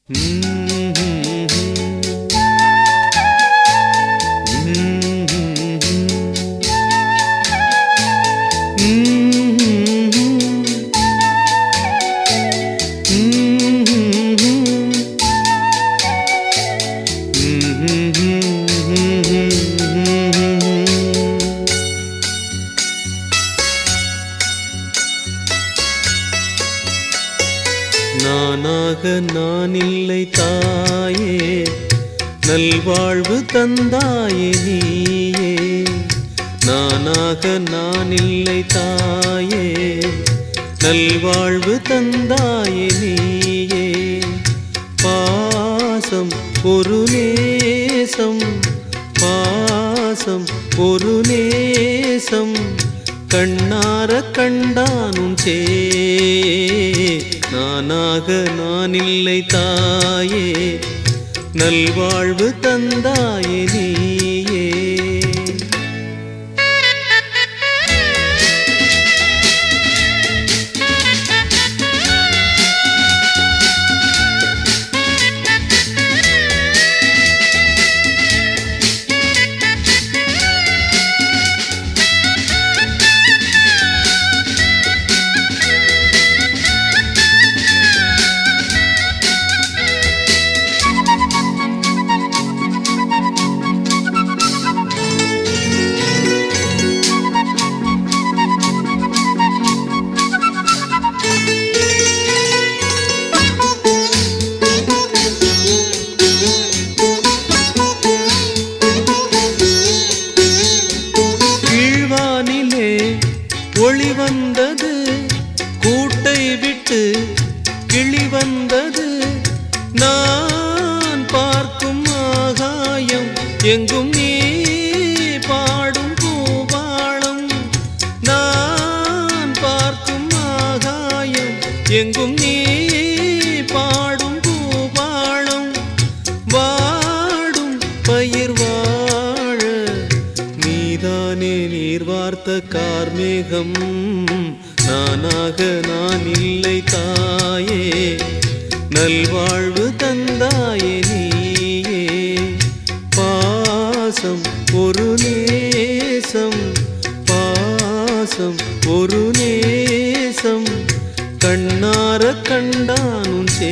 நானாக நான் இல்லை தாயே, நல்வாழ்வு தந்தாயே நீயே. நானாக நான் இல்லை தாயே, நல்வாழ்வு தந்தாயே நீயே. பாசம் ஒரு நேசம், பாசம் ஒரு நேசம், கண்ணார கண்டானும் சே. நானாக நான் இல்லை தாயே, நல்வாழ்வு தந்தாயே நீயே. ஒளி வந்தது, கூட்டை விட்டு கிளி வந்தது. நான் பார்க்கும் ஆகாயம் எங்கும் நீ பாடும் பூபாளம். நான் பார்க்கும் ஆகாயம் எங்கும் நீ பாடும் பூபாளம். வாடும் பயிர் வாழ நீதானே நீர் வார்த்த கார்மேகம். நானாக நான் இல்லை தாயே, நல்வாழ்வு தந்தாயே நீயே. பாசம் ஒரு நேசம், பாசம் ஒரு நேசம், கண்ணார கண்டானும் சே.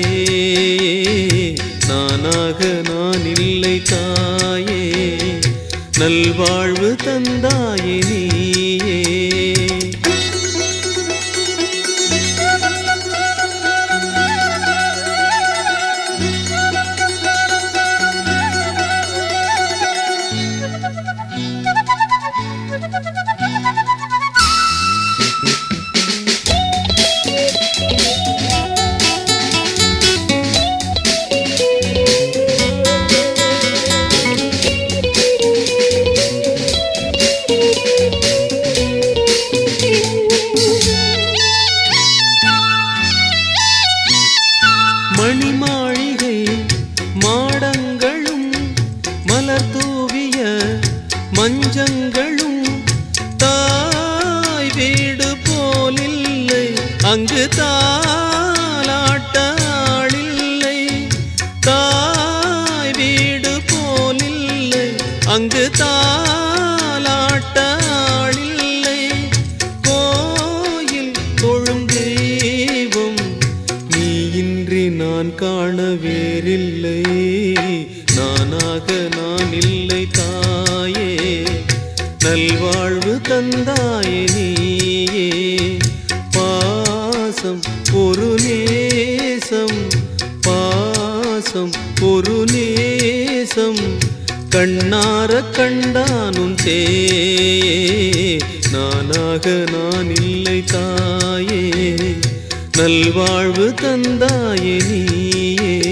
நானாக நான் இல்லை தாயே, நல்வாழ்வு தந்தாயே நீயே. மணிமாளிகை மாடங்களும் மலர் தூவிய மஞ்சங்களும், தாய் வீடு போலில்லை அங்கு தாலாட்ட ஆளில்லை. தாய் வீடு போலில்லை அங்கு தாலாட்ட ஆளில்லை. கோயில் தொழும் தெய்வம் நீ இன்றி நான் காண வேறில்லை. நானாக நான் இல்லை தாயே, நல்வாழ்வு தந்தாயே நீயே. பாசம் ஒரு நேசம், பாசம் ஒரு நேசம், கண்ணார கண்டானும் சே. நானாக நான் இல்லை தாயே, நல்வாழ்வு தந்தாயே நீயே.